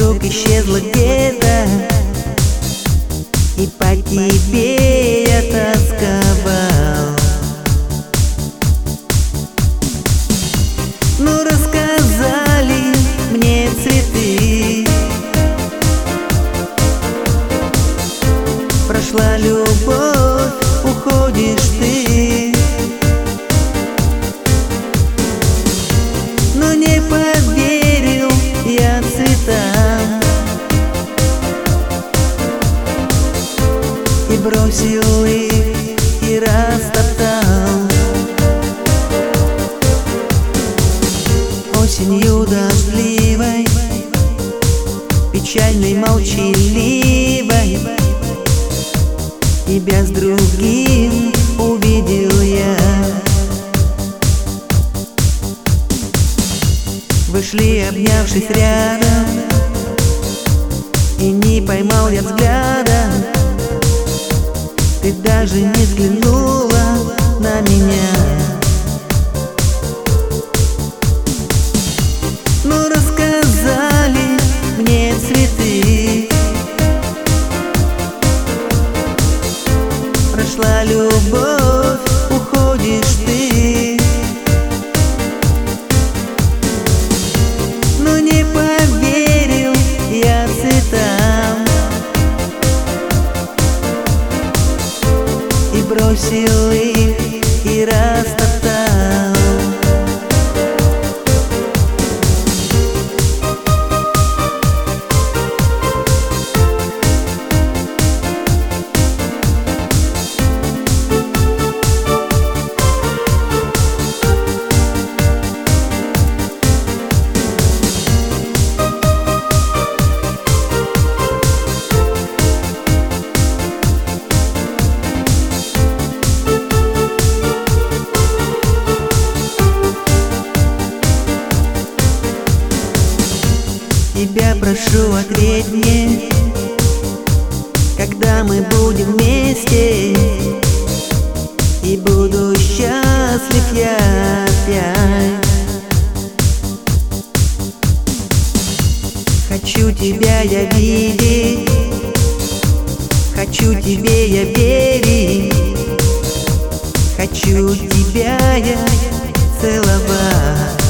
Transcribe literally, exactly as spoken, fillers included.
вдруг исчезла где-то, и по тебе я тосковал. Ну, рассказали мне цветы, прошла любовь, уходишь ты. Но не поверил я цветам и бросил их, и растоптал. Осенью дождливой, печальной, молчаливой, тебя с другим увидел я. Вышли, обнявшись рядом, и не поймал я взгляда. Ты даже не взглянула на меня. Ну, рассказали мне цветы, прошла любовь, уходишь ты. Но не поверил я цветам и бросил их, и растоптал. Тебя прошу, ответь мне, когда мы будем вместе, и буду счастлив я опять. Хочу тебя я видеть, хочу тебе я верить, хочу тебя я целовать.